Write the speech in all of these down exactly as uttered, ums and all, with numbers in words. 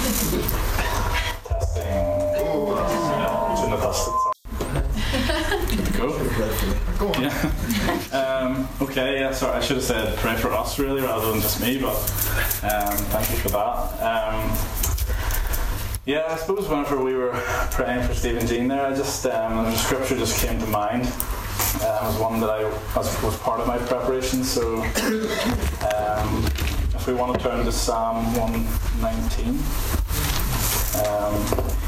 Testing. Ooh, yeah, shouldn't have tested. Good to go. Go on. Yeah. Um, okay, yeah, sorry, I should have said pray for us really rather than just me, but um, thank you for that. Um, yeah, I suppose whenever we were praying for Steve and Jean there, I just, um, the scripture just came to mind. Um, it was one that I was, was part of my preparation, so um, if we want to turn to Psalm one nineteen. Um,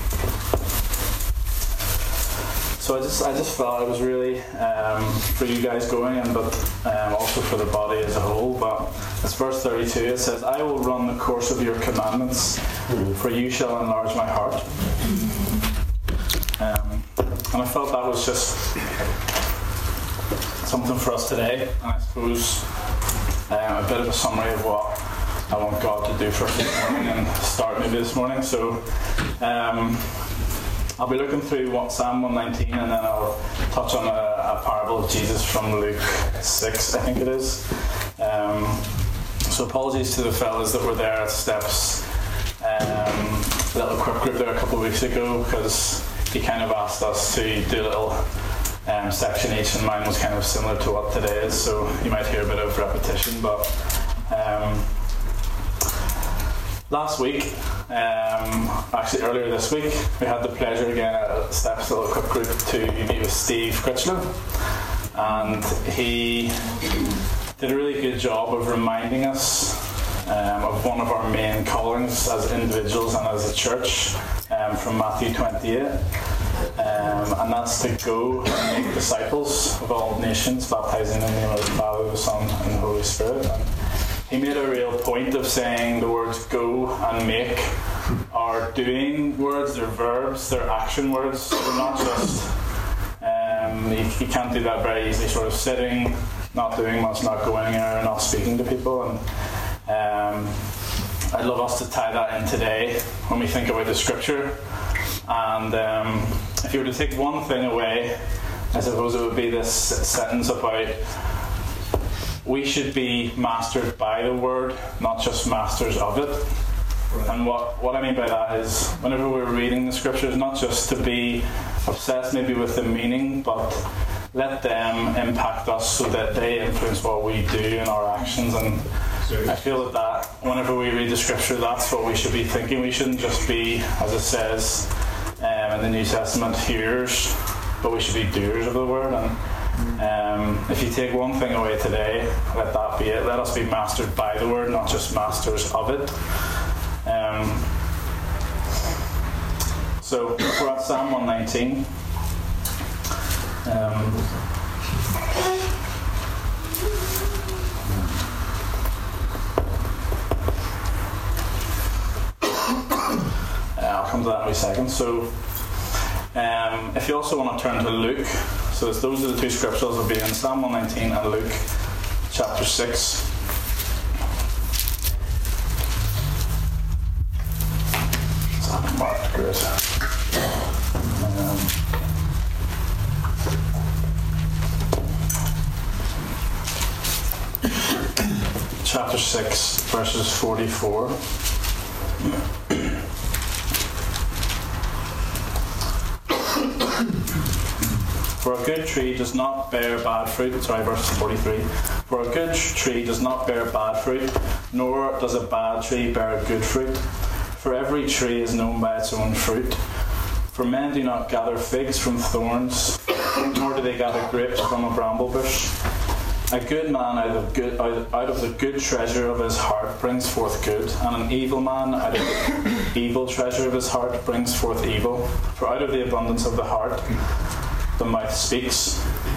So I just, I just felt it was really um, for you guys going, and but um, also for the body as a whole. But it's verse thirty-two. It says, "I will run the course of your commandments, for you shall enlarge my heart." Um, and I felt that was just something for us today. And I suppose um, a bit of a summary of what I want God to do for us this morning and start maybe this morning. So. Um, I'll be looking through what Psalm one nineteen, and then I'll touch on a, a parable of Jesus from Luke six, I think it is. Um, so apologies to the fellas that were there at Steps, um, a little quick group there a couple of weeks ago, because he kind of asked us to do a little um, section each, and mine was kind of similar to what today is, so you might hear a bit of repetition. But um, last week, Um, actually earlier this week, we had the pleasure again at Steps little quick group to meet with Steve Critchlow, and he did a really good job of reminding us um, of one of our main callings as individuals and as a church um, from Matthew twenty-eight, um, and that's to go and make disciples of all nations, baptizing in the name of the Father, the Son and the Holy Spirit. And he made a real point of saying the words go and make are doing words, they're verbs, they're action words. They're not just, um, you, you can't do that very easily, sort of sitting, not doing much, not going anywhere, not speaking to people. And um, I'd love us to tie that in today when we think about the scripture. And um, if you were to take one thing away, I suppose it would be this sentence about we should be mastered by the word, not just masters of it. Right. And what, what I mean by that is, whenever we're reading the scriptures, not just to be obsessed maybe with the meaning, but let them impact us so that they influence what we do in our actions. And I feel that, that whenever we read the scripture, that's what we should be thinking. We shouldn't just be, as it says um, in the New Testament, hearers, but we should be doers of the word. And Um, if you take one thing away today, let that be it. Let us be mastered by the word, not just masters of it. Um, so we're at Psalm one nineteen. Um, I'll come to that in a wee second. So um, if you also want to turn to Luke. So those are the two scriptures that will be in Psalm one nineteen and Luke chapter six. Mark, great. Um, chapter six, verses forty-four. For a good tree does not bear bad fruit. Sorry, verse forty-three. For a good tree does not bear bad fruit, nor does a bad tree bear good fruit. For every tree is known by its own fruit. For men do not gather figs from thorns, nor do they gather grapes from a bramble bush. A good man out of good out, out of the good treasure of his heart brings forth good, and an evil man out of the evil treasure of his heart brings forth evil. For out of the abundance of the heart the mouth speaks.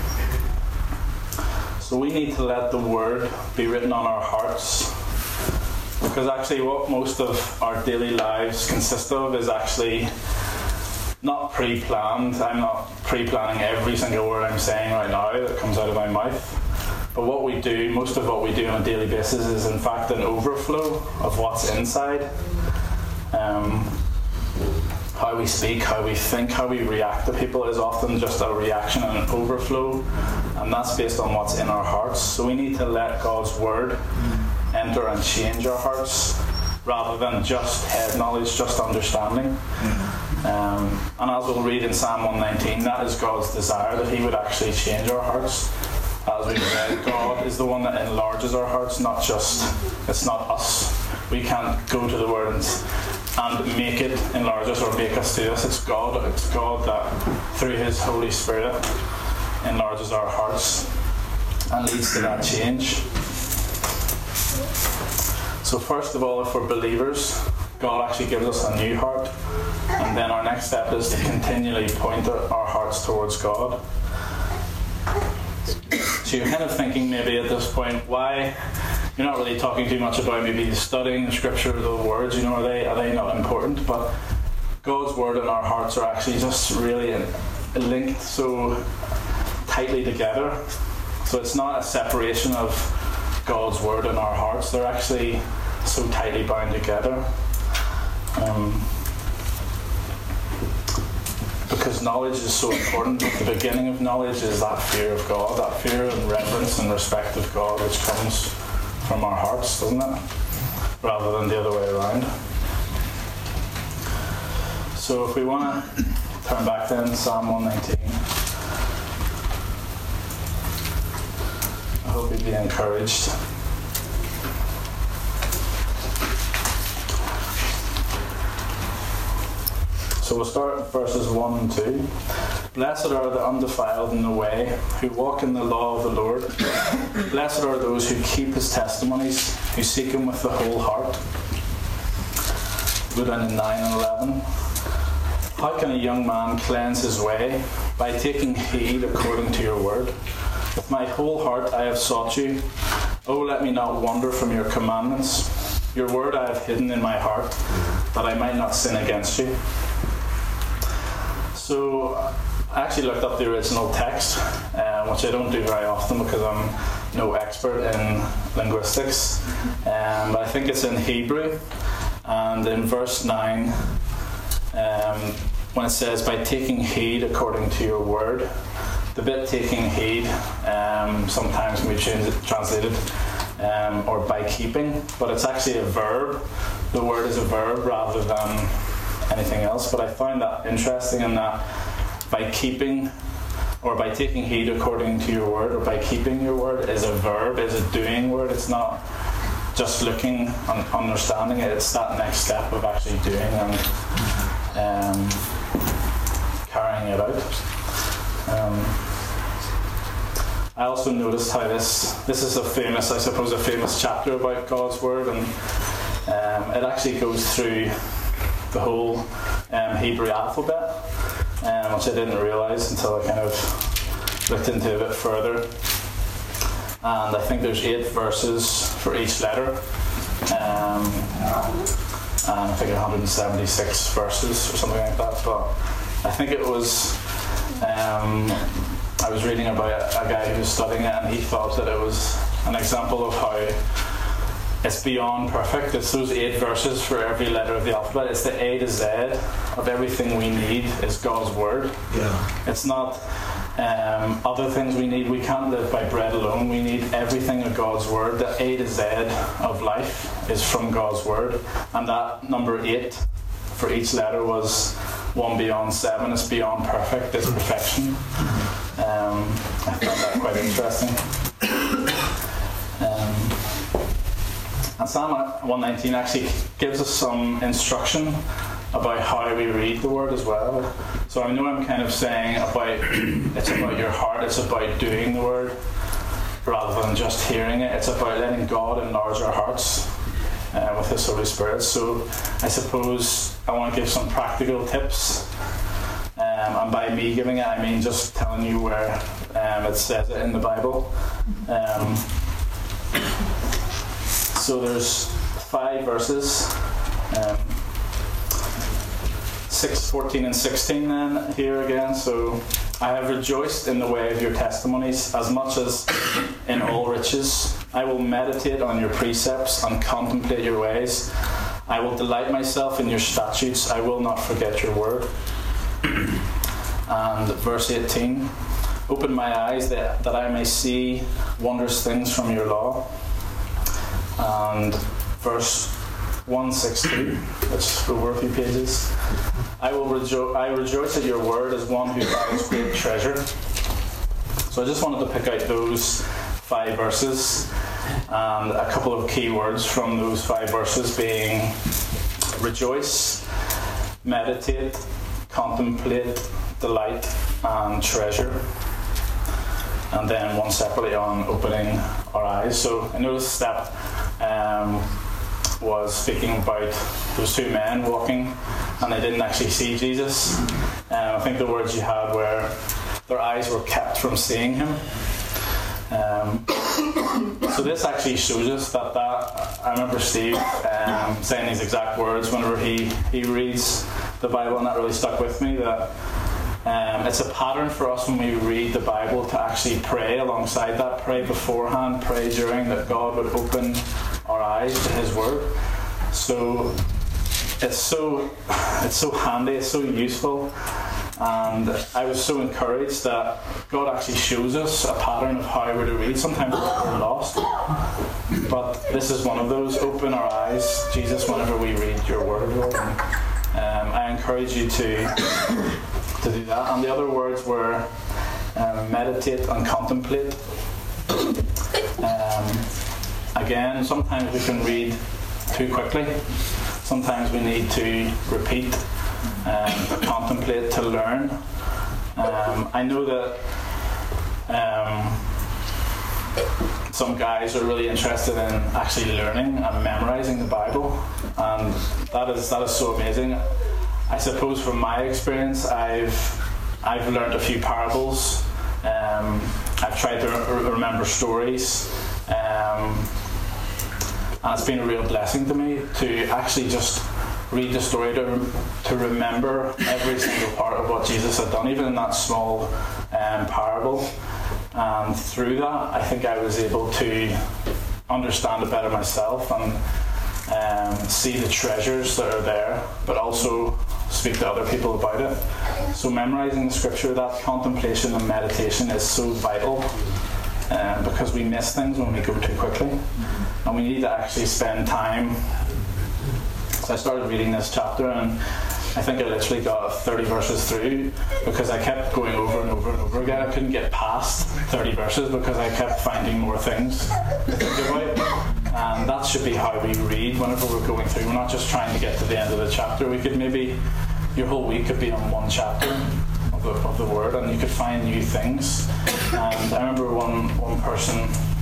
So we need to let the word be written on our hearts, because actually what most of our daily lives consist of is actually not pre-planned. I'm not pre-planning every single word I'm saying right now that comes out of my mouth. But what we do, most of what we do on a daily basis is in fact an overflow of what's inside. Um, how we speak, how we think, how we react to people is often just a reaction and an overflow, and that's based on what's in our hearts. So we need to let God's word enter and change our hearts rather than just head knowledge, just understanding. Mm-hmm. Um, and as we'll read in Psalm one nineteen, that is God's desire, that He would actually change our hearts. As we've read, God is the one that enlarges our hearts, not just, it's not us. We can't go to the Word and, and make it enlarge us or make us do this. It's God. It's God that, through His Holy Spirit, enlarges our hearts and leads to that change. So first of all, if we're believers, God actually gives us a new heart, and then our next step is to continually point our hearts towards God. So you're kind of thinking maybe at this point, why you're not really talking too much about maybe studying the Scripture, the words, you know, are they are they not important? But God's Word and our hearts are actually just really linked so tightly together. So it's not a separation of God's Word and our hearts. They're actually so tightly bound together. Um, because knowledge is so important. At the beginning of knowledge is that fear of God, that fear and reverence and respect of God, which comes from our hearts, doesn't it? Rather than the other way around. So if we want to turn back then, Psalm one nineteen. I hope you'd be encouraged. So we'll start at verses one and two. Blessed are the undefiled in the way, who walk in the law of the Lord. Blessed are those who keep His testimonies, who seek Him with the whole heart. Go down to nine and eleven. How can a young man cleanse his way? By taking heed according to your word. With my whole heart I have sought you. Oh, let me not wander from your commandments. Your word I have hidden in my heart, that I might not sin against you. So I actually looked up the original text, uh, which I don't do very often because I'm no expert in linguistics. Um, but I think it's in Hebrew, and in verse nine, um, when it says, by taking heed according to your word, the bit taking heed um, sometimes can be translated um, or by keeping, but it's actually a verb. The word is a verb rather than anything else, but I found that interesting in that by keeping or by taking heed according to your word or by keeping your word is a verb, is a doing word. It's not just looking and understanding it, it's that next step of actually doing and um, carrying it out. Um, I also noticed how this this is a famous, I suppose, a famous chapter about God's word, and um, it actually goes through the whole um, Hebrew alphabet, um, which I didn't realise until I kind of looked into it a bit further. And I think there's eight verses for each letter, um, and I think one hundred seventy-six verses or something like that. But I think it was, um, I was reading about a guy who was studying it, and he thought that it was an example of how it's beyond perfect. It's those eight verses for every letter of the alphabet. It's the A to Z of everything we need is God's word. Yeah. It's not um, other things we need. We can't live by bread alone. We need everything of God's word. The A to Z of life is from God's word. And that number eight for each letter was one beyond seven. It's beyond perfect. It's perfection. Um, I found that quite interesting. Um, And Psalm one nineteen actually gives us some instruction about how we read the word as well. So I know I'm kind of saying about it's about your heart, it's about doing the word rather than just hearing it. It's about letting God enlarge our hearts uh, with His Holy Spirit. So I suppose I want to give some practical tips. Um, and by me giving it, I mean just telling you where um, it says it in the Bible. Um, So there's five verses, um, six, fourteen and sixteen then here again. So I have rejoiced in the way of your testimonies as much as in all riches. I will meditate on your precepts and contemplate your ways. I will delight myself in your statutes. I will not forget your word. And verse eighteen, open my eyes that, that I may see wondrous things from your law. And verse one sixty-two, which over a few pages. I will rejo- I rejoice at your word as one who finds great treasure. So I just wanted to pick out those five verses and a couple of key words from those five verses being rejoice, meditate, contemplate, delight, and treasure. And then one separately on opening our eyes. So I noticed that um, was speaking about those two men walking and they didn't actually see Jesus. Um, I think the words you had were their eyes were kept from seeing him. Um, so this actually shows us that, that I remember Steve um, saying these exact words whenever he, he reads the Bible, and that really stuck with me, that um, it's a pattern for us when we read the Bible to actually pray alongside that, pray beforehand, pray during, that God would open our eyes to his word. So it's so it's so handy, it's so useful, and I was so encouraged that God actually shows us a pattern of how we're to read. Sometimes we're lost, but this is one of those. Open our eyes, Jesus, whenever we read your word, Lord. Um, I encourage you to to do that. And the other words were um, meditate and contemplate. Um, again, sometimes we can read too quickly. Sometimes we need to repeat, um, to contemplate, to learn. Um, I know that um, some guys are really interested in actually learning and memorizing the Bible, and that is that is so amazing. I suppose from my experience, I've I've learned a few parables. Um, I've tried to re- remember stories. Um, And it's been a real blessing to me to actually just read the story, to, to remember every single part of what Jesus had done, even in that small um, parable. And through that, I think I was able to understand it better myself and um, see the treasures that are there, but also speak to other people about it. So memorizing the scripture, that contemplation and meditation is so vital. Um, because we miss things when we go too quickly, and we need to actually spend time. So I started reading this chapter, and I think I literally got thirty verses through because I kept going over and over and over again. I couldn't get past thirty verses because I kept finding more things to think about. And that should be how we read whenever we're going through. We're not just trying to get to the end of the chapter. We could maybe, your whole week could be on one chapter of the, of the word, and you could find new things. And I remember one one person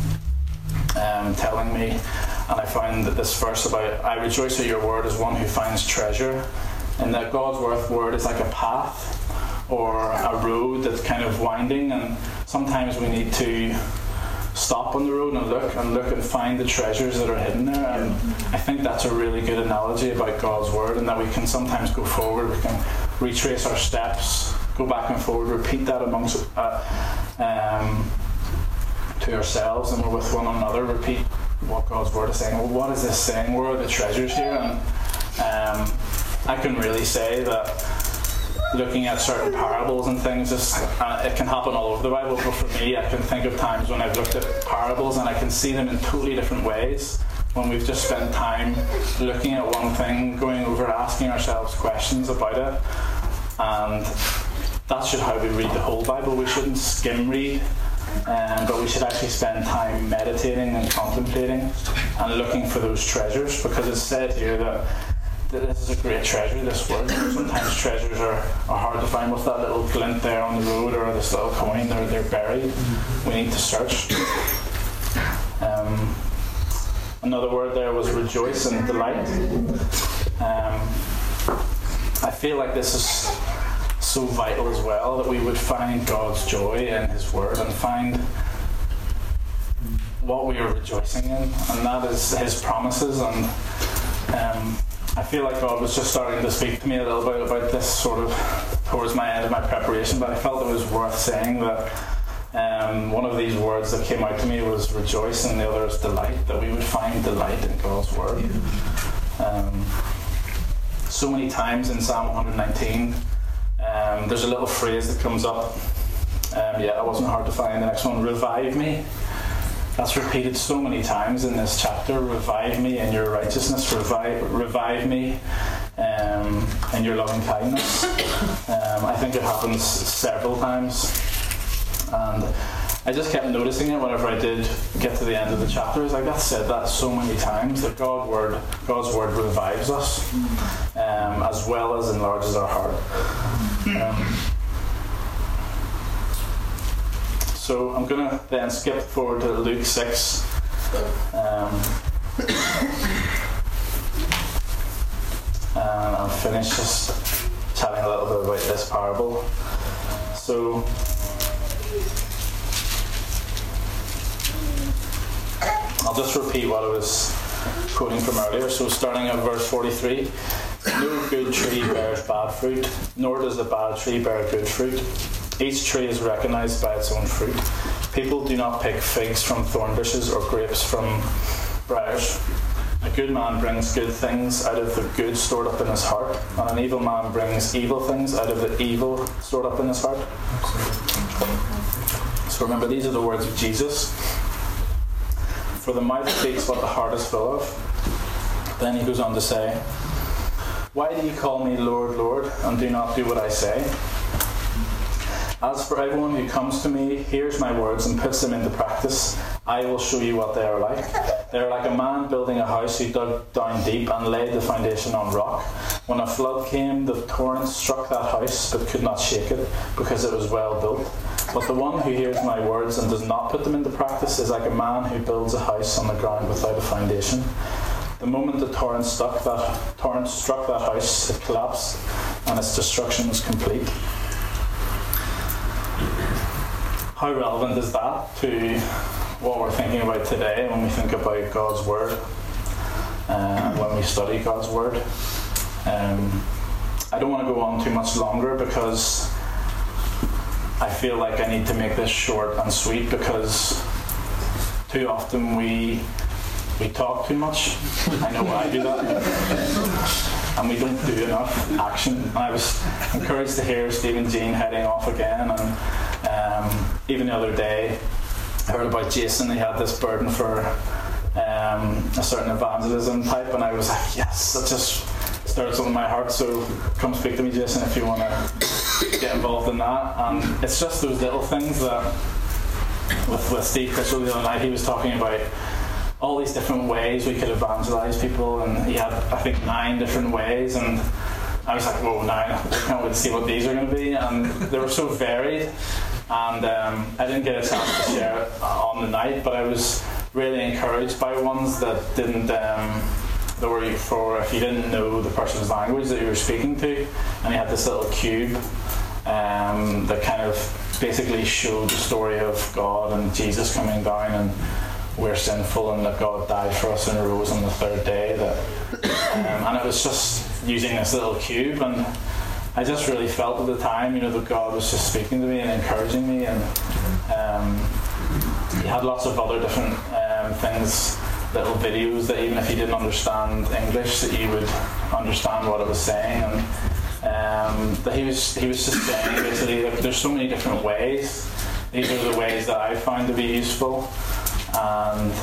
um, telling me, and I found that this verse about I rejoice at your word as one who finds treasure, and that God's word is like a path or a road that's kind of winding, and sometimes we need to stop on the road and look and look and find the treasures that are hidden there. And I think that's a really good analogy about God's word, and that we can sometimes go forward, we can retrace our steps, go back and forward, repeat that amongst uh, um, to ourselves, and we're with one another, repeat what God's word is saying. Well, what is this saying? Where are the treasures here? And um, I can really say that looking at certain parables and things, is, uh, it can happen all over the Bible, but for me, I can think of times when I've looked at parables and I can see them in totally different ways, when we've just spent time looking at one thing, going over, asking ourselves questions about it. And that should how we read the whole Bible. We shouldn't skim read, um, but we should actually spend time meditating and contemplating and looking for those treasures, because it's said here that this is a great treasure, this word. Sometimes treasures are, are hard to find. What's that little glint there on the road, or this little coin? They're, they're buried. We need to search. Um, another word there was rejoice and delight. Um, I feel like this is so vital as well, that we would find God's joy in his word and find what we are rejoicing in, and that is his promises. And um, I feel like God was just starting to speak to me a little bit about this sort of towards my end of my preparation, but I felt it was worth saying that um, one of these words that came out to me was rejoice, and the other is delight, that we would find delight in God's word. Um, so many times in Psalm one nineteen, um, there's a little phrase that comes up, um, yeah, it wasn't hard to find, the next one, revive me. That's repeated so many times in this chapter. Revive me in your righteousness. Revive, revive me um, in your loving kindness. Um, I think it happens several times. And I just kept noticing it whenever I did get to the end of the chapter. It's like, that said that so many times, that God word, God's word revives us, um, as well as enlarges our heart. Um, so I'm going to then skip forward to Luke six. Um, and I'll finish just chatting a little bit about this parable. So I'll just repeat what I was quoting from earlier. So starting at verse forty-three, no good tree bears bad fruit, nor does a bad tree bear good fruit. Each tree is recognized by its own fruit. People do not pick figs from thorn bushes or grapes from briars. A good man brings good things out of the good stored up in his heart, and an evil man brings evil things out of the evil stored up in his heart. So remember, these are the words of Jesus. For the mouth speaks what the heart is full of. Then he goes on to say, why do you call me Lord, Lord, and do not do what I say? As for everyone who comes to me, hears my words, and puts them into practice, I will show you what they are like. They are like a man building a house who dug down deep and laid the foundation on rock. When a flood came, the torrent struck that house, but could not shake it, because it was well built. But the one who hears my words and does not put them into practice is like a man who builds a house on the ground without a foundation. The moment the torrent struck that torrent struck that house, it collapsed, and its destruction was complete. How relevant is that to what we're thinking about today when we think about God's Word, uh, when we study God's Word? Um, I don't want to go on too much longer because I feel like I need to make this short and sweet, because too often we we talk too much. I know I do that. And we don't do enough action. And I was encouraged to hear Stephen Jean heading off again, and um, even the other day I heard about Jason. He had this burden for um, a certain evangelism type, and I was like, yes, that just stirred something in my heart. So come speak to me, Jason, if you want to get involved in that. And it's just those little things that with, with Steve Critchlow the other night, he was talking about all these different ways we could evangelize people, and he had, I think, nine different ways, and I was like, whoa, nine, I can't wait to see what these are going to be. And they were so varied, and um, I didn't get a chance to share it on the night, but I was really encouraged by ones that didn't um, that were for if you didn't know the person's language that you were speaking to. And he had this little cube um, that kind of basically showed the story of God and Jesus coming down, and we're sinful, and that God died for us and rose on the third day. That um, and it was just using this little cube, and I just really felt at the time, you know, that God was just speaking to me and encouraging me. And um, he had lots of other different um, things, little videos that even if you didn't understand English, that you would understand what it was saying. And um, that he was he was just saying basically, like, there's so many different ways. These are the ways that I found to be useful. And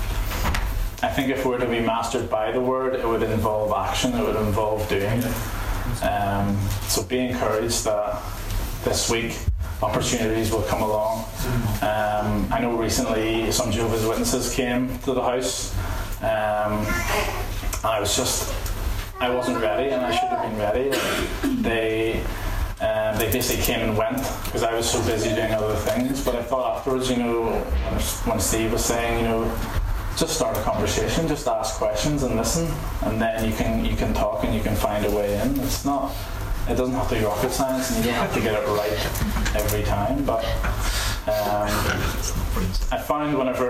I think if we're to be mastered by the Word, it would involve action, it would involve doing. Um, so be encouraged that this week opportunities will come along. Um, I know recently some Jehovah's Witnesses came to the house, um, and I was just, I wasn't ready, and I should have been ready. They Um, they basically came and went because I was so busy doing other things. But I thought afterwards, you know, when Steve was saying, you know, just start a conversation, just ask questions and listen, and then you can you can talk and you can find a way in. It's not, it doesn't have to be rocket science, and you don't have to get it right every time. But um, I found whenever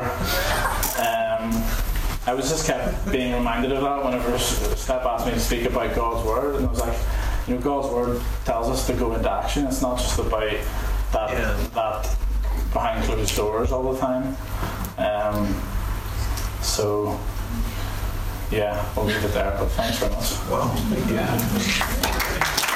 um, I was just kept being reminded of that whenever Steph asked me to speak about God's Word, and I was like, you know, God's Word tells us to go into action. It's not just about that yeah. that behind closed doors all the time. Um, so, yeah, we'll leave it there, but thanks very much. Well, thank you.